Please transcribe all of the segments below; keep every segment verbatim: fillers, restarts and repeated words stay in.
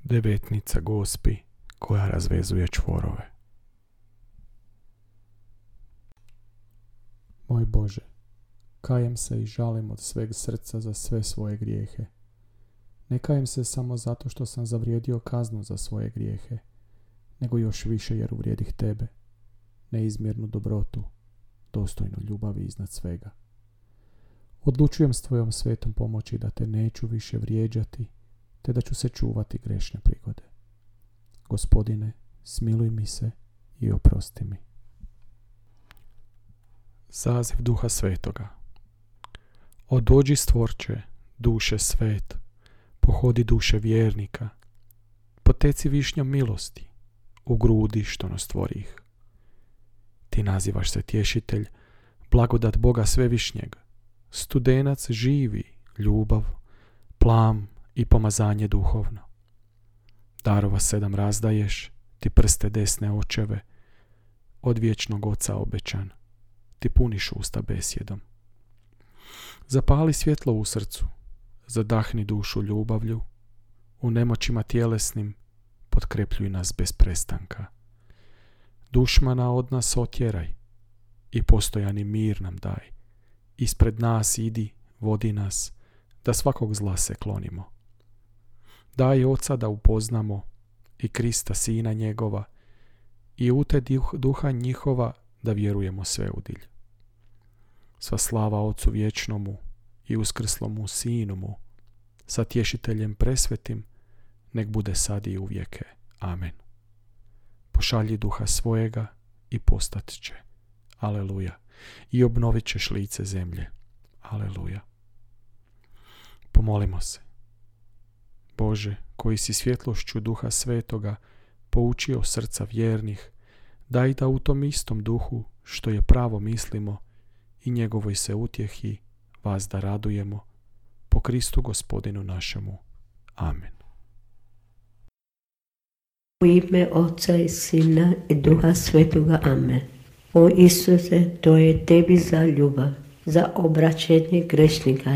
devetnica Gospi koja razvezuje čvorove. Moj Bože, kajem se i žalim od sveg srca za sve svoje grijehe. Ne kajem se samo zato što sam zavrijedio kaznu za svoje grijehe, nego još više jer uvrijedih Tebe, neizmjernu dobrotu, dostojnu ljubavi iznad svega. Odlučujem s Tvojom svetom pomoći da Te neću više vrijeđati, te da ću se čuvati grešne prigode. Gospodine, smiluj mi se i oprosti mi. Zaziv Duha Svetoga. O dođi stvorče, duše svet, pohodi duše vjernika, poteci višnjom milosti, u grudi što nas stvorih. Ti nazivaš se tješitelj, blagodat Boga svevišnjeg, studenac živi, ljubav, plam i pomazanje duhovno. Darova sedam razdaješ, ti prste desne očeve, od vječnog oca obećan, ti puniš usta besjedom. Zapali svjetlo u srcu, zadahni dušu ljubavlju, u nemoćima tjelesnim potkrepljuj nas bez prestanka. Dušmana od nas otjeraj i postojani mir nam daj. Ispred nas idi, vodi nas, da svakog zla se klonimo. Daj Oca da upoznamo i Krista Sina njegova i u te duha njihova da vjerujemo sve udilj. Sva slava Ocu vječnomu i uskrslomu Sinomu, sa tješiteljem presvetim, nek bude sad i uvijeke. Amen. Pošalji Duha svojega i postat će. Aleluja. I obnovit ćeš lice zemlje. Aleluja. Pomolimo se. Bože, koji si svjetlošću Duha Svetoga poučio srca vjernih, daj da u tom istom duhu, što je pravo mislimo, i njegovoj se utjehi vas da radujemo, po Kristu Gospodinu našemu. Amen. U ime Oca i Sina i Duha Svetoga. Amen. O Isuse, to je Tebi za ljubav, za obraćenje grešnika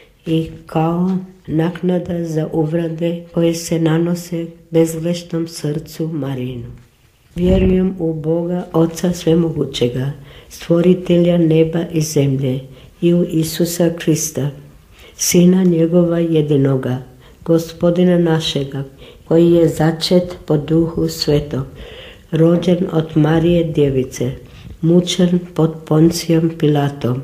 i kao naknada za uvrede koje se nanose bezgrešnom srcu Marinu. Vjerujem u Boga, Oca Svemogućega, stvoritelja neba i zemlje, i u Isusa Krista, Sina njegova jedinoga, Gospodina našega, koji je začet po Duhu Svetog, rođen od Marije Djevice, mučen pod Poncijom Pilatom,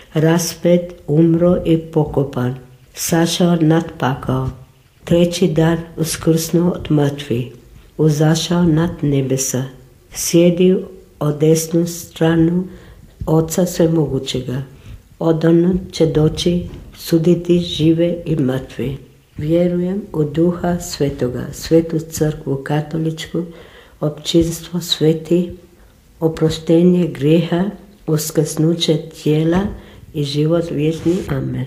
raspet, umro i pokopan, sašao nad pakao, treći dan uskrsnuo od mrtvih, uzašao nad nebesa, sjedi o desnu stranu Oca Svemogućega, odonda će doći suditi žive i mrtve. Vjerujem u Duha Svetoga, Svetu crkvu katoličku, općinstvo sveti, oproštenje grijeha, uskrsnuće tijela i život vječni. Amen.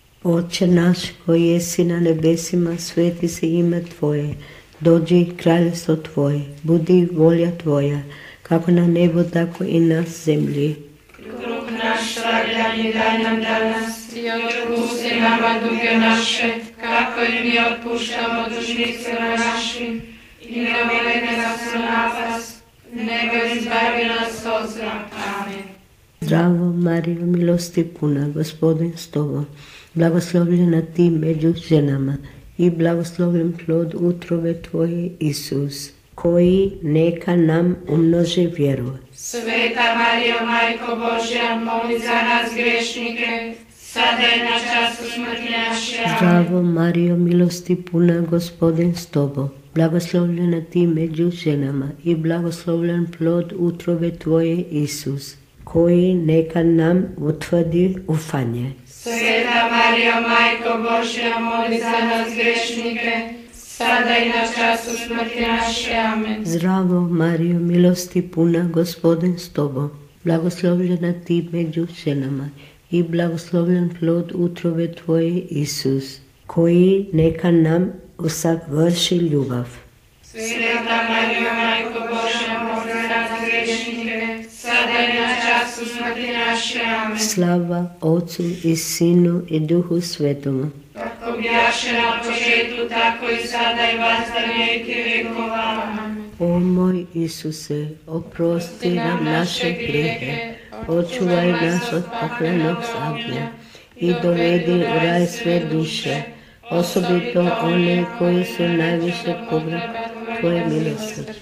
Oče naš koji jesi na nebesima, sveti se ime Tvoje, dođi kraljevstvo Tvoje, budi volja Tvoja, kako na nebu, tako i na zemlji. Kruh naš svakdanje daj nam danas i otpusti nama duge naše, kako i mi otpuštamo dužnicima našim, i ne uvedi nas u napast, nego izbavi nas od zla. Amen. Zdravo Marijo, milosti puna, Gospodin s Tobom, blagoslovljena Ti među ženama i blagoslovljen plod utrobe Tvoje, Isus, koji neka nam umnoži vjeru. Sveta Marijo, Majko Božja, moli za nas grešnike, sada i na času smrti naše. Amen. Zdravo Marijo, milosti puna, Gospodin s Tobom, blagoslovljena Ti među ženama i blagoslovljen plod utrobe Tvoje, Isus, koji neka nam utvrdi ufanje. Sveta Marijo, Majko Božja, moli za nas grešnike, sada i na času smrti naše. Amen. Zdravo Marijo, milosti puna, Gospodin s Tobom, blagoslovljena Ti među ženama i blagoslovljen plod utrobe Tvoje, Isus, koji neka nam usavrši ljubav. Sveta Marijo, Majko Božja, moli za nas grešnike, sada i na času času smrti naše. Amen. Slava Otcu i Sinu i Duhu Svetomu. Kako bijaše na početku, tako i sada i vazda vijeki vjekova. Amen. O moj Isuse, oprosti nam naše grijehe, očuvaj nas od paklenog ognja i dovedi u raj sve duše, osobito one koji su najviše potrebni tvoje milosrđe.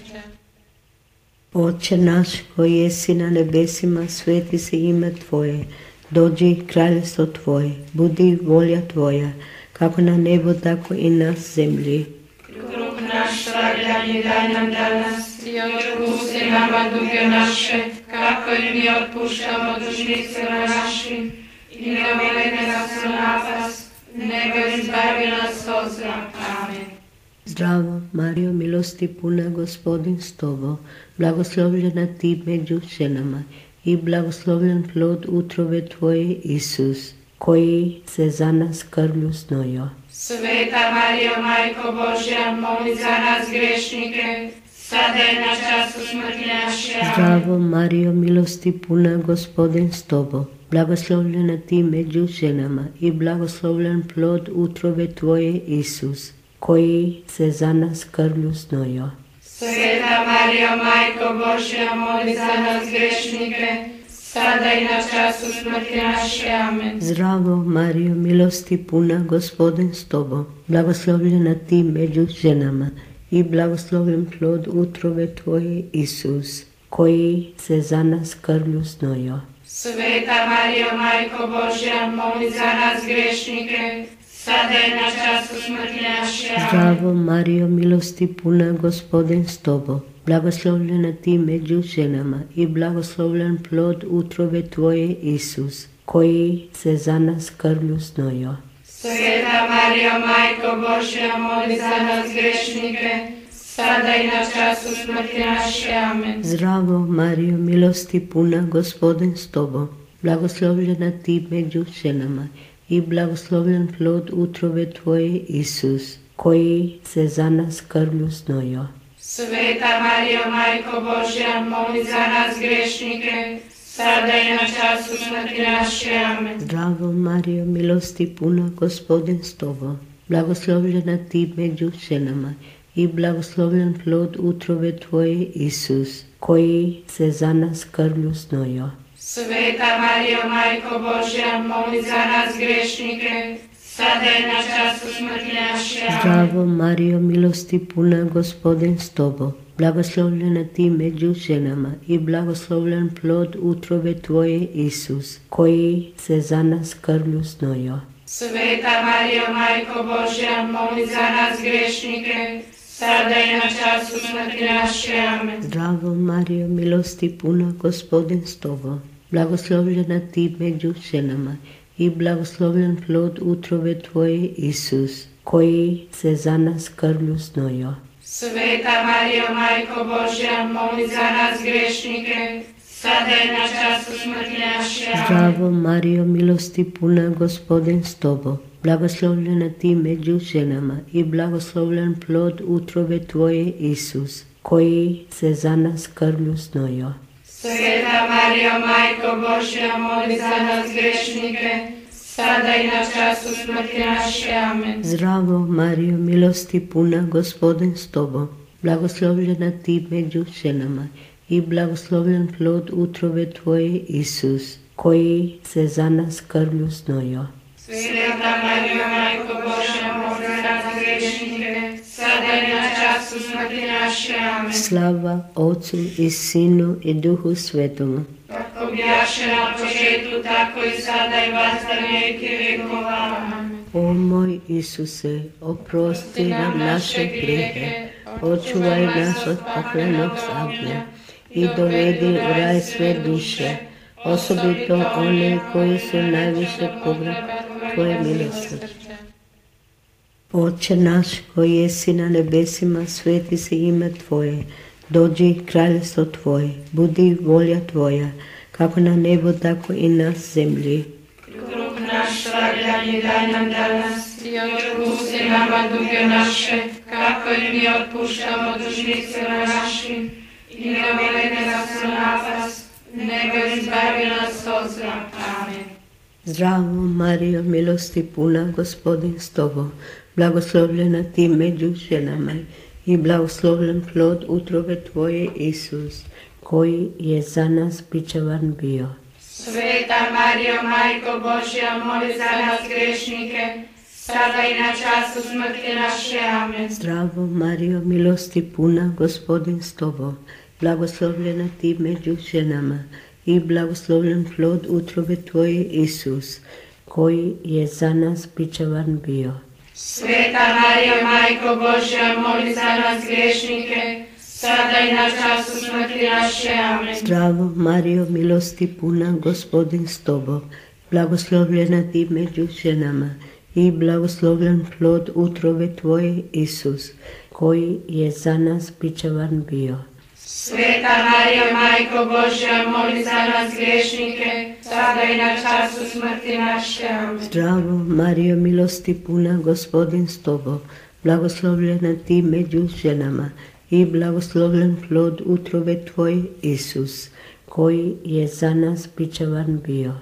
Oče naš koji jesi na nebesima, sveti se ime Tvoje, dođi kraljevstvo Tvoje, budi volja Tvoja, kako na nebo, tako i na zemlji. Kruh naš svagdanji daj nam danas i otpusti nama duge naše, kako i mi otpuštamo dužnicima našim, i ne uvedi nas u napast, nego izbavi nas od zla. Amen. Zdravo, Marijo, milosti puna, Gospodin s Tobom, blagoslovljena ti među ženama i blagoslovljen plod utrobe Tvoje, Isus, koji se za nas krvlju znojio. Sveta Marijo, Majko Božja, moli za nas grešnike, sada i na času smrti naše. Amen. Zdravo, Marijo, milosti puna, Gospodin s Tobom, blagoslovljena ti među ženama i blagoslovljen plod utrobe Tvoje, Isus, koji se za nas krvlju znojio. Sveta Marijo, Majko Božja, moli za nas grešnike, sada i na času smrti naše. Amen. Zdravo, Marijo, milosti puna, Gospodin s Tobom, blagoslovljena ti među ženama i blagoslovljen plod utrobe Tvoje, Isus, koji se za nas krvlju znojio. Sveta Marijo, Majko Božja, moli za nas grešnike, sada i na času smrti naše. Amen. Zdravo, Marijo, milosti puna, Gospodin s Tobom, blagoslovljena ti među ženama i blagoslovljen plod utrobe Tvoje, Isus, koji se za nas krvlju znojio. Sveta Marijo, Majko Božja, moli za nas grešnike, sada i na času smrti naše. Amen. Zdravo, Marijo, milosti puna, Gospodin s Tobom, blagoslovljena ti među ženama i blagoslovljen plod utrobe Tvoje, Isus, koji se za nas krvlju znojio. Sveta Marijo, Majko Božja, moli za nas grešnike, sada i na času smrti naše. Amen. Zdravo, Marijo, milosti puna, Gospodin s Tobom, blagoslovljena ti među ženama i blagoslovljen plod utrobe Tvoje, Isus, koji se za nas krvlju znojio. Sveta Marijo, Majko Božja, moli za nas grešnike, sada i na času smrti naše. Amen. Zdravo, Marijo, milosti puna, Gospodin s Tobom, blagoslovljena ti među ženama i blagoslovljen plod utrobe Tvoje, Isus, koji se za nas krvlju znojio. Sveta Marijo, Majko Božja, moli za nas grešnike, sada i na času smrti naše. Amen. Zdravo, Marijo, milosti puna, Gospodin s Tobom, blagoslovljena ti među ženama i blagoslovljen plod utrobe Tvoje, Isus, koji se za nas krvlju znojio. Sveta Marijo, Majko Božja, moli za nas grešnike, sada i na času smrti naše. Amen. Zdravo, Marijo, milosti puna, Gospodin s Tobom, blagoslovljena ti među ženama i blagoslovljen plod utrobe Tvoje, Isus, koji se za nas krvlju znojio. Sveta Marijo, Majko Božja, moli za nas grešnike, sada i na času smrti naše. Amen. Zdravo, Marijo, milosti puna, Gospodin s Tobom, blagoslovljena ti među ženama i blagoslovljen plod utrobe Tvoje, Isus, koji se za nas krvlju znojio. Sveta Marijo, Majko Božja, moli za nas grešnike, sada i na času smrti naše. Amen. Slava Otcu i Sinu i Duhu Svetomu. Kako bijaše na početku, tako i sada i vazda vijeki vjekova. Amen. O moj Isuse, oprosti nam naše grijehe, očuvaj nas od paklenog ognja i dovedi u raj sve duše, osobito one koji su najviše potrebni Tvoje milosrđe. Oče naš koji jesi na nebesima, sveti se ime Tvoje, dođi kraljevstvo Tvoje, budi volja Tvoja, kako na nebo, tako i na zemlji. Kruh naš svagdanji daj nam danas i otpusti nama duge naše, kako i mi otpuštamo dužnicima našim, i ne uvedi nas u napast, nego izbavi nas od zla. Amen. Zdravo Marijo, milosti puna, Gospodin s tobom, blagoslovljena ti među ženama i blagoslovljen plod utrobe tvoje, Isus, koji je za nas bičevan bio. Sveta Marijo, Majko Božja, moli za nas grešnike, sada i na času smrti naše. Amen. Zdravo Marijo, milosti puna, Gospodin s tobom, blagoslovljena ti među ženama i blagoslovljen plod utrobe tvoje, Isus, koji je za nas bičevan bio. Sveta Marijo, Majko Božja, moli za nas grešnike, sada i na času smrti naše. Amen. Zdravo Marijo, milosti puna, Gospodin s tobom, blagoslovljena ti među ženama i blagoslovljen plod utrobe tvoje, Isus, koji je za nas bičevan bio. Sveta Marijo, Majko Božja, moli za nas grešnike, sada i na času smrti naše. Amen. Zdravo Marijo, milosti puna, Gospodin s tobom, blagoslovljena ti među ženama i blagoslovljen plod utrobe tvoje, Isus, koji je za nas bičevan bio.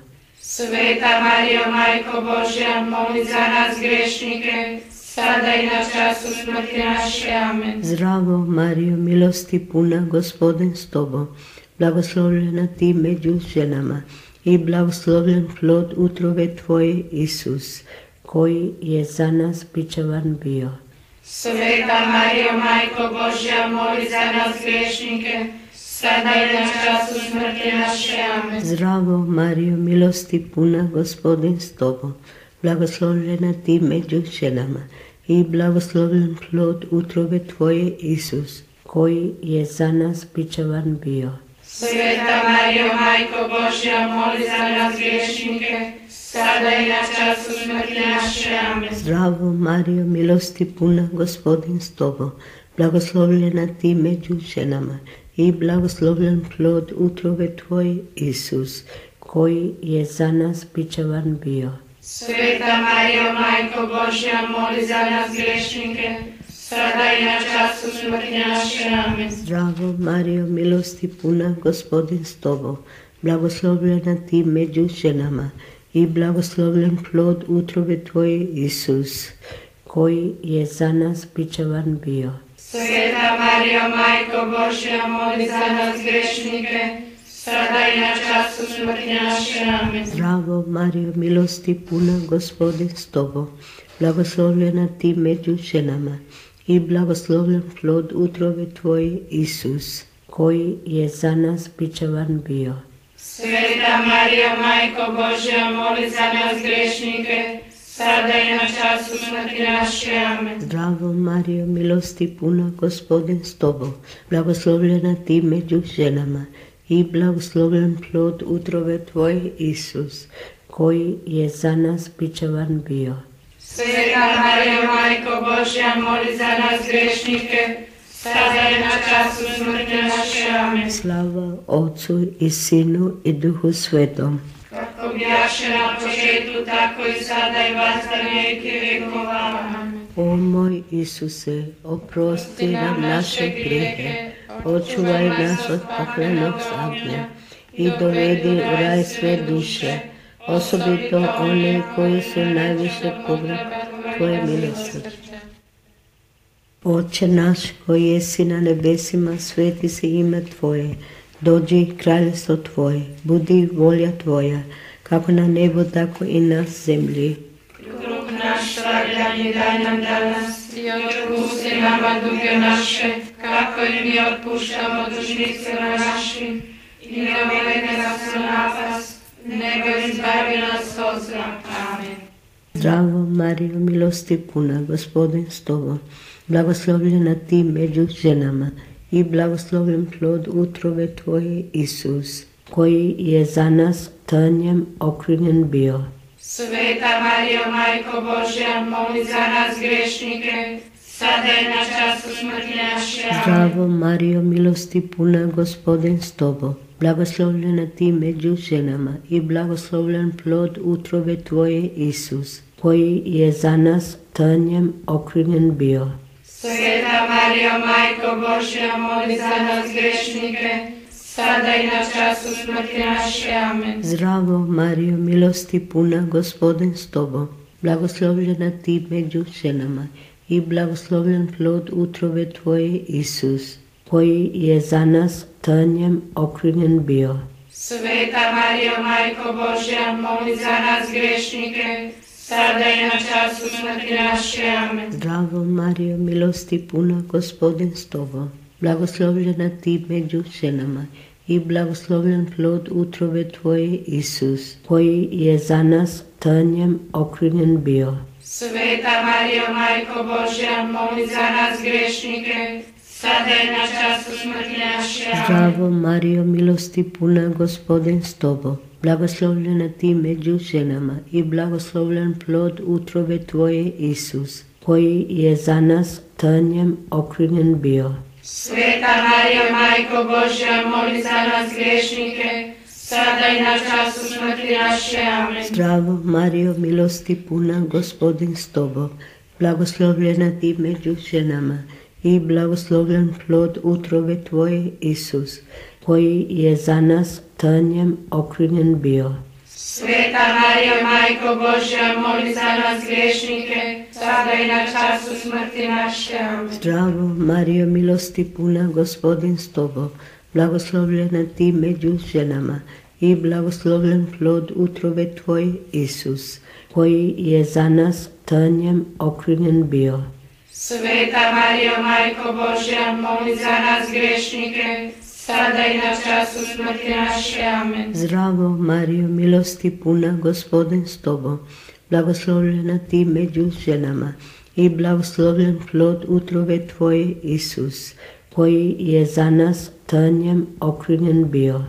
Sveta Marijo, Majko Božja, moli za nas grešnike, sada i na času smrti naše. Amen. Zdravo Marijo, milosti puna, Gospodin s tobom, blagoslovljena ti među ženama i blagoslovljen plod utrobe tvoje, Isus, koji je za nas bičevan bio. Sveta Marijo, Majko Božja, moli za nas grešnike, sada i na času smrti naše. Amen. Zdravo Marijo, milosti puna, Gospodin s tobom, blagoslovljena ti među ženama i blagoslovljen plod utrobe tvoje, Isus, koji je za nas bičevan bio. Sveta Marijo, Majko Božja, moli za nas grešnike, sada i na času smrti naše. Amen. Zdravo Marijo, milosti puna, Gospodin s tobom, blagoslovljena ti među ženama i blagoslovljen plod utrobe tvoje, Isus, koji je za nas bičevan bio. Sveta Marijo, Majko Božja, moli za nas grešnike, sada i na času smrti naše. Amen. Zdravo Marijo, milosti puna, Gospodin s tobom, blagoslovljena ti među ženama i blagoslovljen plod utrobe tvoje, Isus, koji je za nas bičevan bio. Sveta Marijo, Majko Božja, moli za nas grešnike, sada i na času smrti naše. Amen. Zdravo Marijo, milosti puna, Gospodin s tobom, blagoslovljena ti među ženama i blagoslovljen plod utrobe tvoje, Isus, koji je za nas bičevan bio. Sveta Marijo, Majko Božja, moli za nas grešnike, sada i na času smrti naše. Amen. Zdravo Marijo, milosti puna, Gospodin s tobom, blagoslovljena ti među ženama i blagoslovljen plod utrobe tvoje, Isus, koji je za nas bičevan bio. Sveta Marijo, Majko Božja, moli za nas grešnike, sada i na času smrti naše. Amen. Slava Otcu i Sinu i Duhu Svetom. Kako bijaše na početku, tako i sada i vazda vijeki vekova. Amen. O moj Isuse, oprosti nam naše grijehe, očuvaj nas od paklenog ognja i dovedi u raj sve duše, osobito one koji su najviše potrebni tvoje milosrđe. Oče naš koji jesi na nebesima, sveti se ime Tvoje, dođi kraljevstvo Tvoje, budi volja Tvoja, kako na nebo, tako i na zemlji. Kruh naš svagdanji daj nam danas i otpusti nama duge naše, kako i mi otpuštamo dužnicima našim, i ne uvedi nas u napast, nego izbavi nas od zla. Amen. Zdravo Marijo, milosti puna, Gospodin s tobom, blagoslovljena ti među ženama i blagoslovljen plod utrobe tvoje, Isus, koji je za nas trnjem okrunjen bio. Sveta Marijo, Majko Božja, moli za nas grešnike, sada i na času smrti naše. Amen. Zdravo Marijo, milosti puna, Gospodin s tobom, blagoslovljena ti među ženama i blagoslovljen plod utrobe tvoje, Isus, koji je za nas trnjem okrunjen bio. Sveta Marijo, Majko Božja, moli za nas grešnike, sada i na času smrti naše. Amen. Zdravo Marijo, milosti puna, Gospodin s tobom, blagoslovljena ti među ženama i blagoslovljen plod utrobe tvoje, Isus, koji je za nas trnjem okrunjen bio. Sveta Marijo, Majko Božja, moli za nas grešnike, sada i na času smrti naše. Amen. Zdravo Marijo, milosti puna, Gospodin s tobom, blagoslovljena ti među ženama i blagoslovljen plod utrobe tvoje, Isus, koji je za nas trnjem okrunjen bio. Sveta Marijo, Majko Božja, moli za nas grešnike, sada i na času smrti naše. Amen. Zdravo Marijo, milosti puna, Gospodin s tobom, blagoslovljena ti među ženama i blagoslovljen plod utrobe tvoje, Isus, koji je za nas trnjem okrunjen bio. Sveta Marijo, Majko Božja, moli za nas grešnike, sada i na času smrti naše. Amen. Zdravo Marijo, milosti puna, Gospodin s tobom, blagoslovljena ti među ženama i blagoslovljen plod utrobe tvoje, Isus, koji je za nas trnjem okrunjen bio. Sveta Marijo, Majko Božja, moli za nas grešnike, sada i na času smrti naše. Amen. Zdravo Marijo, milosti puna, Gospodin s tobom, blagoslovljena ti među ženama i blagoslovljen plod utrobe tvoje, Isus, koji je za nas trnjem okrunjen bio. Sveta Marijo, Majko Božja, moli za nas grešnike, sada i na času smrti naše. Amen. Zdravo Marijo, milosti puna, Gospodin s tobom, blagoslovljena ti među ženama i blagoslovljen plod utrobe tvoje, Isus, koji je za nas trnjem okrunjen bio.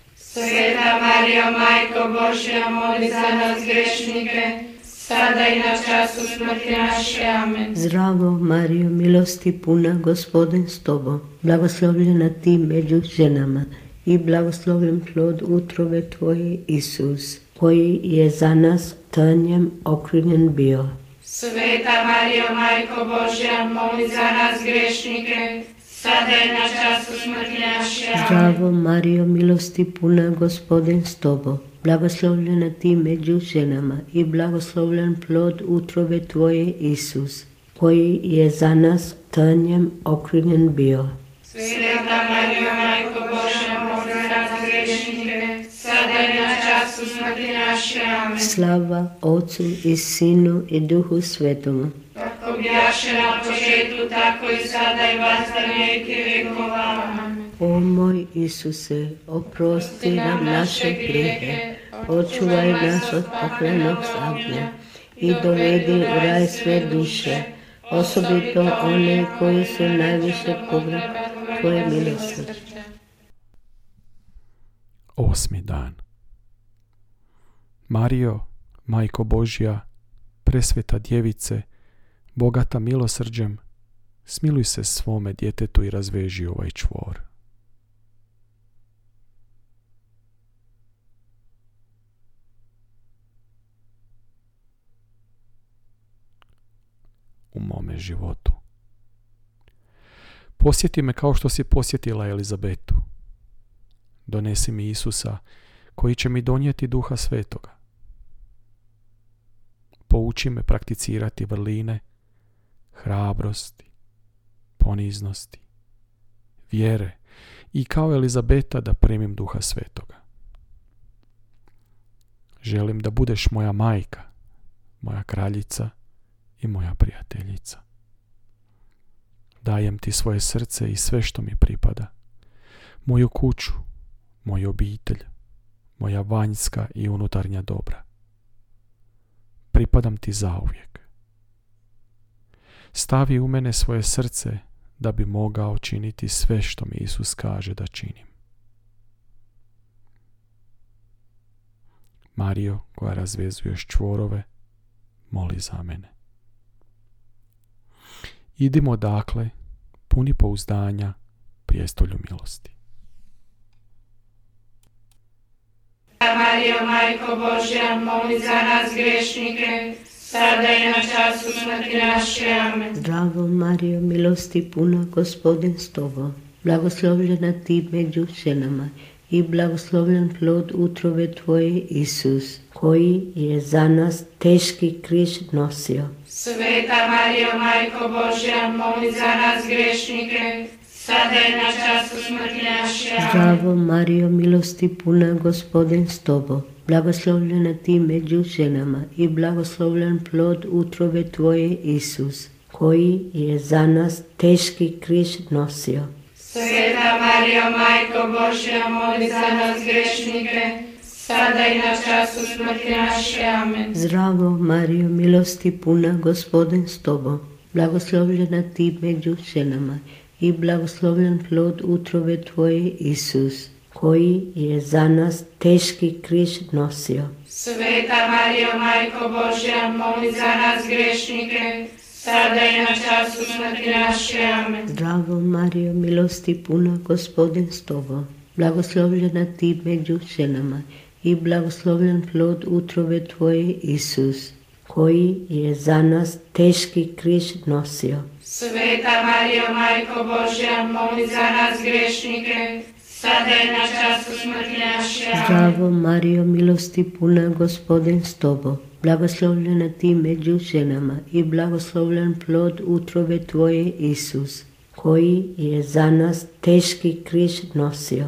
Sveta Marijo, Majko Božja, moli za nas grešnike, sada i na času smrti naše. Amen. Zdravo Marijo, milosti puna, Gospodin s tobom, blagoslovljena ti među ženama i blagoslovljen plod utrobe tvoje, Isus, koji je za nas trnjem okrunjen bio. Sveta Marijo, Majko Božja, moli za nas grešnike, sada i na času smrti naše. Amen. Zdravo Marijo, milosti puna, Gospodin s tobom, blagoslovljena ti među ženama i blagoslovljen plod utrobe tvoje, Isus, koji je za nas trnjem okrunjen bio. Sveta Marijo, Majko Božja, moli za nas grešnike, sada i na času smrti naše. Amen. Slava Otcu i Sinu i Duhu Svetomu. Kako bjaše na početku, tako i sada i vazda vijeki vekova. Amen. O moj Isuse, oprosti nam naše grijehe, očuvaj nas od paklenog ognja i dovedi u raj sve duše, osobito one koji su najviše potrebni tvoje milosrđe. Osmi dan. Marijo, Majko Božja, presveta djevice, bogata milosrđem, smiluj se svome djetetu i razveži ovaj čvor. U mome životu. Posjeti me kao što si posjetila Elizabetu. Donesi mi Isusa koji će mi donijeti Duha Svetoga. Pouči me prakticirati vrline, hrabrosti, poniznosti, vjere i kao Elizabeta da primim Duha Svetoga. Želim da budeš moja majka, moja kraljica i moja prijateljica. Dajem ti svoje srce i sve što mi pripada, moju kuću, moju obitelj, moja vanjska i unutarnja dobra. Pripadam ti zauvijek. Stavi u mene svoje srce da bi mogao činiti sve što mi Isus kaže da činim. Marijo, koja razvezuješ čvorove, moli za mene. Idimo dakle, puni pouzdanja, prijestolju milosti. Marijo, Majko Božja, moli za nas grešnike, sada i na času smrti naše. Amen. Zdravo Marijo, milosti puna, Gospodin s tobom, blagoslovljena ti među ženama i blagoslovljen plod utrobe tvoje, Isus, koji je za nas teški križ nosio. Sveta Marijo, Majko Božja, moli za nas grešnike, sada i na času smrti naše. Zdravo Marijo, milosti puna, Gospodin s tobom, blagoslovljena ti među ženama i blagoslovljen plod utrobe tvoje, Isus, koji je za nas teški križ nosio. Sveta Marijo, Majko Božja, moli za nas grešnike, sada i na času smrti naše. Amen. Zdravo Marijo, milosti puna, Gospodin s tobom, blagoslovljena ti među ženama i blagoslovljen plod utrobe tvoje, Isus, koji je za nas teški križ nosio. Sveta Marijo, Majko Božja, moli za nas grešnike, sada i na času smrti naše. Amen. Zdravo Marijo, milosti puna, Gospodin s tobom, blagoslovljena ti među ženama i blagoslovljen plod utrobe tvoje, Isus, koji je za nas teški križ nosio. Sveta Marijo, Majko Božja, moli za nas grešnike, sada i na času smrti naše. Zdravo Marijo, milosti puna, Gospodin s tobom, blagoslovljena ti među ženama i blagoslovljen plod utrobe tvoje, Isus, koji je za nas teški križ nosio.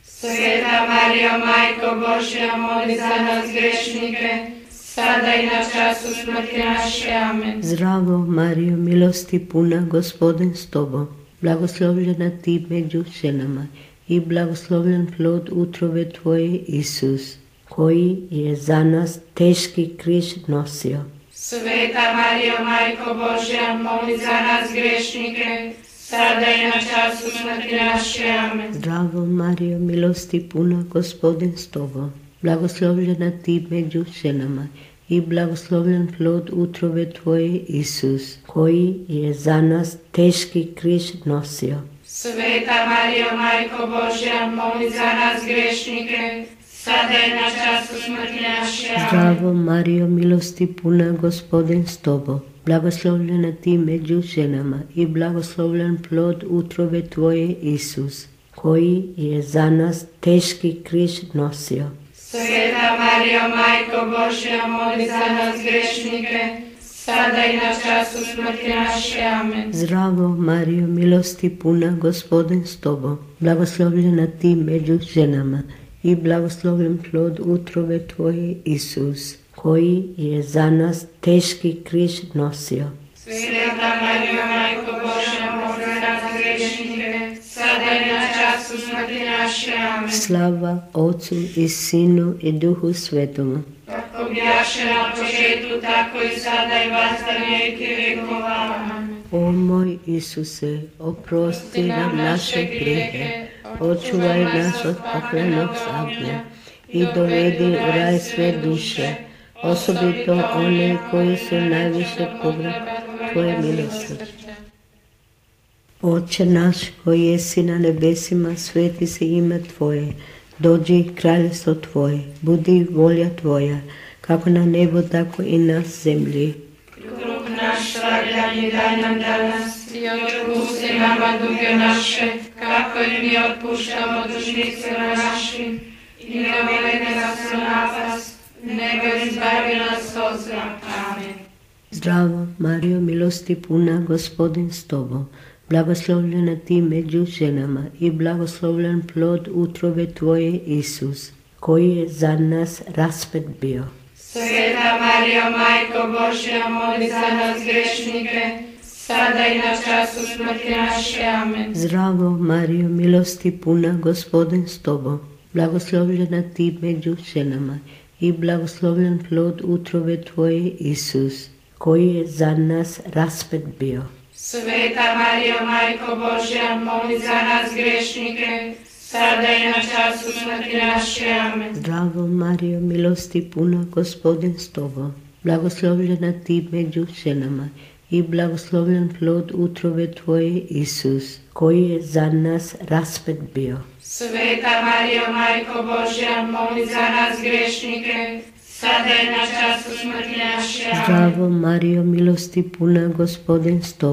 Sveta Marijo, Majko Božja, moli za nas grešnike, sada i na času smrti naše. Amen. Zdravo Marijo, milosti puna, Gospodin s tobom, blagoslovljena ti među ženama i blagoslovljen plod utrobe tvoje, Isus, koji je za nas teški križ nosio. Sveta Marijo, Majko Božja, moli za nas grešnike, sada i na času smrti naše. Amen. Zdravo Marijo, milosti puna, Gospodin s tobom, blagoslovljena ti među ženama i blagoslovljen plod utrobe tvoje, Isus, koji je za nas teški križ nosio. Sveta Marijo, Majko Božja, moli za nas grešnike, sada i na času smrti naše. Zdravo Marijo, milosti puna, Gospodin s tobom, blagoslovljena ti među ženama i blagoslovljen plod utrobe tvoje, Isus, koji je za nas teški križ nosio. Sveta Marijo, Majko Božja, moli za nas grešnike, sada i na času smrti naše. Amen. Zdravo Marijo, milosti puna, Gospodin s tobom, blagoslovljena ti među ženama i blagoslovljen plod utrobe tvoje, Isus, koji je za nas teški križ nosio. Sveta Marijo, Majko Božja, moli za nas grešnike, sada i na času smrti naše. Amen. Slava Otcu i Sinu i Duhu Svetomu. Kako bjaše na početku, tako i sada i vazda vijeki vekova. Amen. O moj Isuse, oprosti nam naše grijehe, očuvaj nas od paklenog ognja i dovedi u raj sve duše, osobito one koji su najviše potrebni tvoje milosrđe. Oče naš koji jesi na nebesima, sveti se ime Tvoje, dođi kraljevstvo Tvoje, budi volja Tvoja, kako na nebo, tako i na zemlji. Kruh naš svakdanji daj nam danas i otpusti nama duge naše, kako i mi otpuštamo dužnicima našim, i ne uvedi nas u napast, nego izbavi nas od zla. Amen. Zdravo Marijo, milosti puna, Gospodin s tobom, blagoslovljena ti među ženama i blagoslovljen plod utrobe tvoje, Isus, koji je za nas raspet bio. Sveta Marijo, Majko Božja, moli za nas grešnike, sada i na času smrti naše. Amen. Zdravo Marijo, milosti puna, Gospodin s tobom, blagoslovljena ti među ženama i blagoslovljen plod utrobe tvoje, Isus, koji je za nas raspet bio. Sveta Marijo, Majko Božja, moli za nas grešnike, sada i na času smrti naše. Amen. Zdravo Marijo, milosti puna, Gospodin s tobom, blagoslovljena ti među ženama i blagoslovljen plod utrobe tvoje, Isus, koji je za nas raspet bio. Sveta Marijo, Majko Božja, moli za nas grešnike, sada i na času smrti naše. Zdravo Marijo, milosti puna, Gospodin s tobom,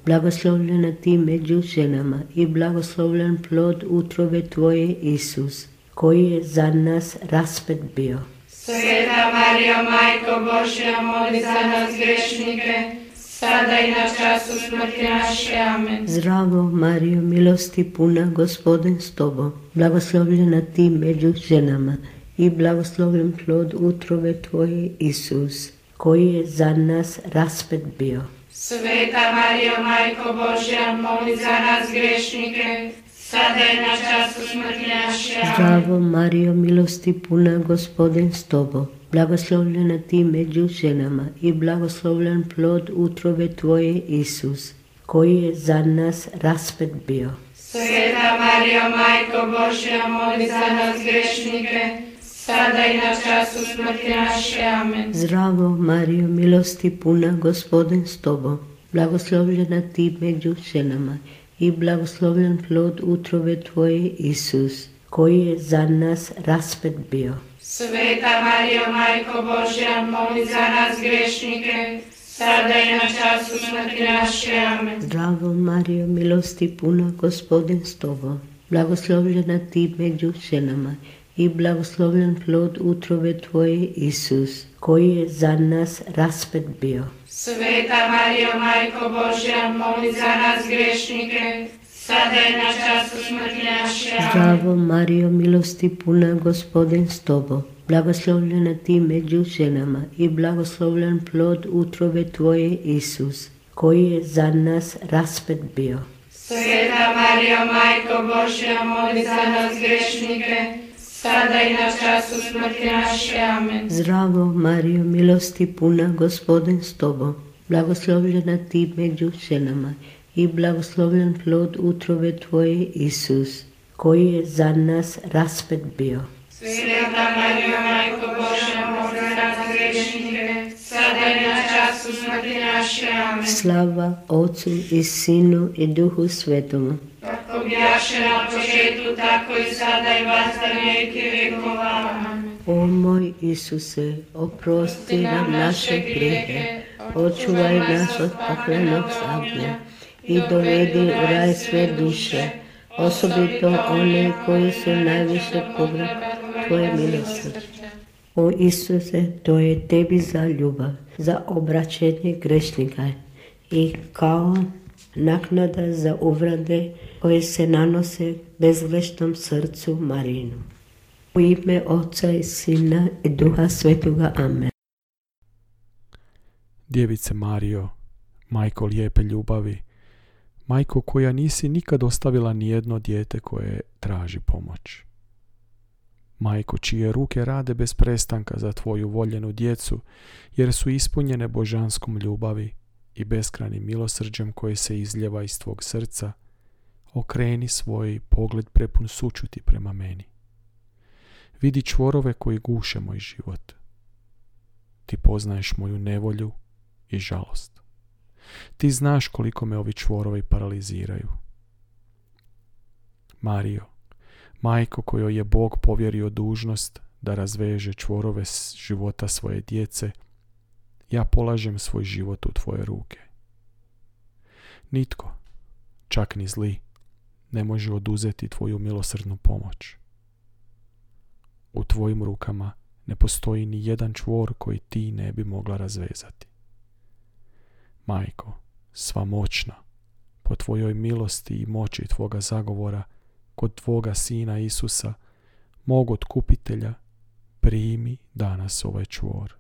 blagoslovljena ti među ženama i blagoslovljen plod utrobe tvoje, Isus, koji je za nas raspet bio. Sveta Marijo, Majko Božja, moli za nas grešnike, sada i na času smrti naše. Amen. Zdravo Marijo, milosti puna, Gospodin s tobom, blagoslovljena ti među ženama i blagoslovljen plod utrobe tvoje, Isus, koji je za nas raspet bio. Sveta Marijo, Majko Božja, moli za nas grešnike, sada i na času smrti naše. Amen. Zdravo Marijo, milosti puna, Gospodin s tobom, blagoslovljena ti među ženama i blagoslovljen plod utrobe tvoje, Isus, koji je za nas raspet bio. Sveta Marijo, Majko Božja, moli za nas grešnike, sada i na času smrti naše. Amen. Zdravo Marijo, milosti puna, Gospodin s tobom, blagoslovljena ti među ženama i blagoslovljen plod utrobe tvoje, Isus, koji je za nas raspet bio. Sveta Marijo, Majko Božja, moli za nas grešnike, sada i na času smrti naše. Amen. Zdravo Marijo, milosti puna, Gospodin s tobom, blagoslovljena ti među ženama i blagoslovljen plod utrobe tvoje, Isus, koji je za nas raspet bio. Sveta Marijo, Majko Božja, moli za nas grešnike, sada i na času smrti naše. Amen. Zdravo Marijo, milosti puna, Gospodin s tobom, blagoslovljena ti među ženama i blagoslovljen plod utrobe tvoje, Isus, koji je za nas raspet bio. Sveta Marijo, Majko Božja, moli za nas grešnike, sada i na času smrti naše. Amen. Zdravo Marijo, milosti puna, Gospodin s tobom, blagoslovljena ti među ženama i blagoslovljen plod utrobe tvoje, Isus, koji je za nas raspet bio. Sveta Marijo, Majko Božja, moli za nas grešnike, sada i na času smrti naše. Amen. Slava Otcu i Sinu i Duhu Svetomu. Kako bjaše na početku, tako i sada i vazda vijeki vekova. Amen. O moj Isuse, oprosti nam naše grijehe, očuvaj nas od paklenog ognja i dovedi u raj sve duše, osobito one koji su najviše potrebni tvoje milosrđe. O Isuse, to je tebi za ljubav, za obraćenje grešnika i kao naknada za uvrede koje se nanose bezgrešnom srcu Marinu. U ime Oca i Sina i Duha Svetoga. Amen. Djevice Marijo, majko lijepe ljubavi, majko koja nisi nikad ostavila nijedno dijete koje traži pomoć. Majko čije ruke rade bez prestanka za tvoju voljenu djecu, jer su ispunjene božanskom ljubavi i beskrajnim milosrđem koje se izljeva iz tvog srca, okreni svoj pogled prepun sućuti prema meni. Vidi čvorove koji guše moj život. Ti poznaješ moju nevolju i žalost. Ti znaš koliko me ovi čvorovi paraliziraju. Marijo, majko kojoj je Bog povjerio dužnost da razveže čvorove života svoje djece, ja polažem svoj život u tvoje ruke. Nitko, čak ni zli, ne može oduzeti tvoju milosrdnu pomoć. U tvojim rukama ne postoji ni jedan čvor koji ti ne bi mogla razvezati. Majko, sva moćna, po tvojoj milosti i moći tvoga zagovora, kod tvoga Sina Isusa, mog otkupitelja, primi danas ovaj čvor.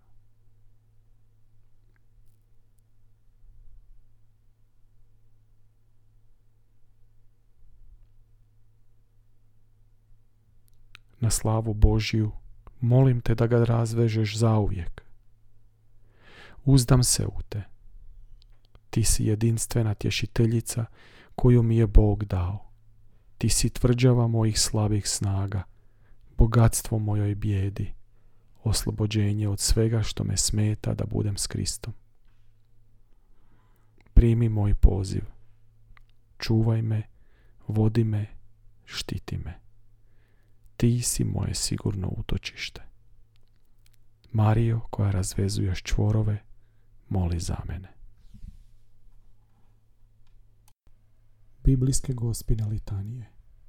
Na slavu Božju, molim te da ga razvežeš zauvijek. Uzdam se u te. Ti si jedinstvena tješiteljica koju mi je Bog dao. Ti si tvrđava mojih slabih snaga, bogatstvo mojoj bijedi, oslobođenje od svega što me smeta da budem s Kristom. Primi moj poziv. Čuvaj me, vodi me, štiti me. Ti si moje sigurno utočište. Marijo, koja razvezuješ čvorove, moli za mene. Biblijske gospine litanije.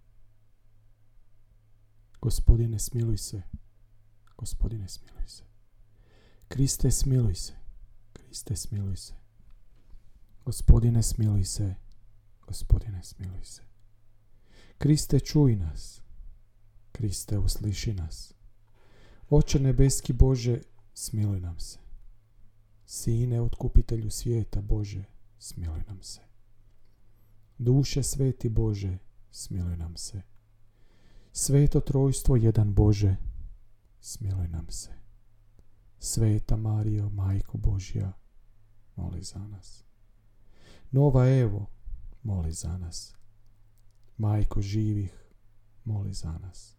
Gospodine, smiluj se. Gospodine, smiluj se. Kriste, smiluj se. Kriste, smiluj se. Gospodine, smiluj se. Gospodine, smiluj se. Kriste, čuj nas. Kriste, usliši nas. Oče nebeski Bože, smiluj nam se. Sine, otkupitelju svijeta Bože, smiluj nam se. Duše sveti Bože, smiluj nam se. Sveto trojstvo jedan Bože, smiluj nam se. Sveta Marijo, Majko Božja, moli za nas. Nova Evo, moli za nas. Majko živih, moli za nas.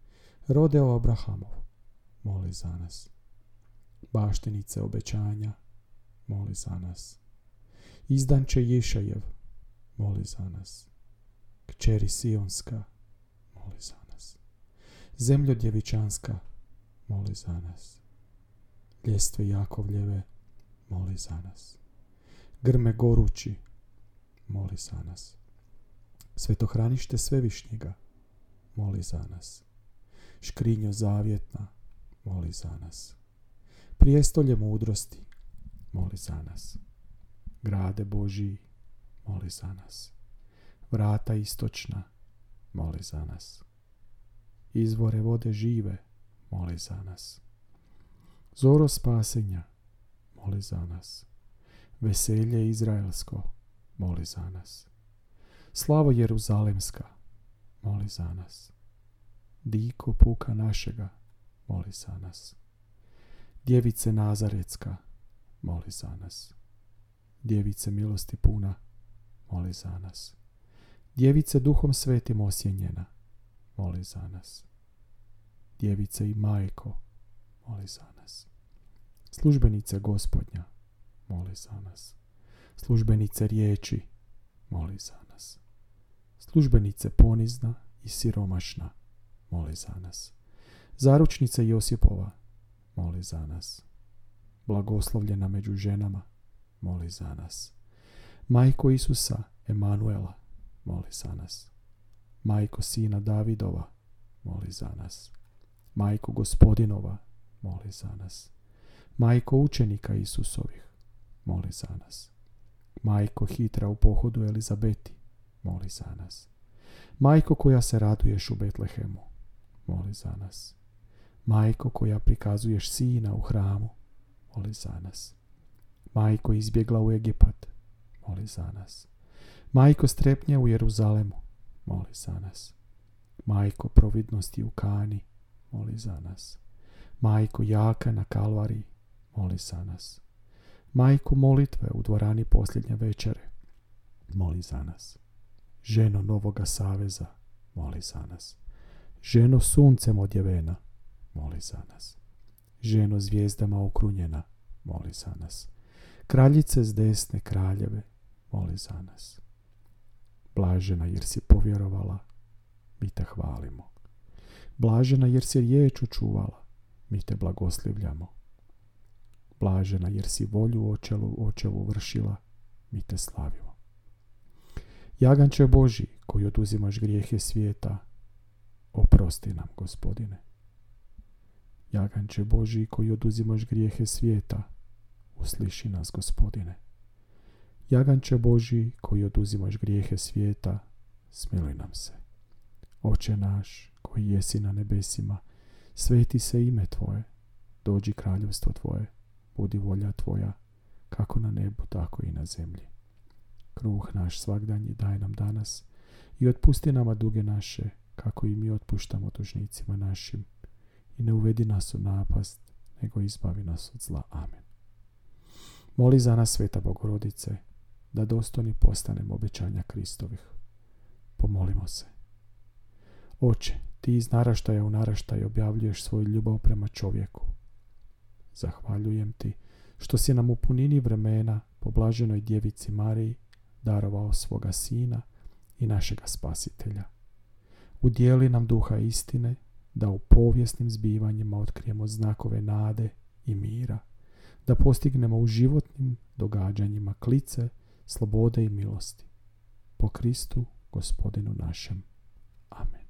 Rodeo Abrahamov, moli za nas. Baštinice obećanja, moli za nas. Izdanče Ješajev, moli za nas. Kćeri Sionska, moli za nas. Zemljo djevičanska, moli za nas. Ljestve Jakovljeve, moli za nas. Grme gorući, moli za nas. Svetohranište Svevišnjega, moli za nas. Škrinjo zavjetna, moli za nas. Prijestolje mudrosti, moli za nas. Grade Božiji, moli za nas. Vrata istočna, moli za nas. Izvore vode žive, moli za nas. Zoro spasenja, moli za nas. Veselje izraelsko, moli za nas. Slavo Jeruzalemska, moli za nas. Diko puka našega, moli za nas. Djevice Nazaretska, moli za nas. Djevice milosti puna, moli za nas. Djevice Duhom Svetim osjenjena, moli za nas. Djevice i Majko, moli za nas. Službenice Gospodnja, moli za nas. Službenice riječi, moli za nas. Službenice ponizna i siromašna, moli za nas. Zaručnice Josipova, moli za nas. Blagoslovljena među ženama, moli za nas. Majko Isusa, Emanuela, moli za nas. Majko Sina Davidova, moli za nas. Majko Gospodinova, moli za nas. Majko učenika Isusovih, moli za nas. Majko hitra u pohodu Elizabeti, moli za nas. Majko koja se raduješ u Betlehemu, moli za nas. Majko koja prikazuješ sina u hramu, moli za nas. Majko izbjegla u Egipat, moli za nas. Majko strepnje u Jeruzalemu, moli za nas. Majko providnosti u Kani, moli za nas. Majko jaka na Kalvariji, moli za nas. Majko molitve u dvorani posljednje večere, moli za nas. Ženo Novoga Saveza, moli za nas. Ženo suncem odjevena, moli za nas. Ženo zvijezdama okrunjena, moli za nas. Kraljice s desne kraljeve, moli za nas. Blažena jer si povjerovala, mi te hvalimo. Blažena jer si riječ učuvala, mi te blagoslivljamo. Blažena jer si volju očelu očevu vršila, mi te slavimo. Jaganče Božji, koji oduzimaš grijehe svijeta, oprosti nam, Gospodine. Jaganče Božji, koji oduzimaš grijehe svijeta, usliši nas, Gospodine. Jaganče Božji, koji oduzimaš grijehe svijeta, smiluj nam se. Oče naš, koji jesi na nebesima, sveti se ime Tvoje, dođi kraljevstvo Tvoje, budi volja Tvoja, kako na nebu, tako i na zemlji. Kruh naš svagdanji daj nam danas i otpusti nama duge naše, kako i mi otpuštamo dužnicima našim. I ne uvedi nas u napast, nego izbavi nas od zla. Amen. Moli za nas, Sveta Bogorodice, da dostojni postanemo obećanja Kristovih. Pomolimo se. Oče, Ti iz naraštaja u naraštaj objavljuješ svoju ljubav prema čovjeku. Zahvaljujem Ti što si nam u punini vremena po blaženoj djevici Mariji darovao svoga Sina i našega Spasitelja. Udijeli nam duha istine, da u povijesnim zbivanjima otkrijemo znakove nade i mira, da postignemo u životnim događanjima klice, slobode i milosti. Po Kristu Gospodinu našem. Amen.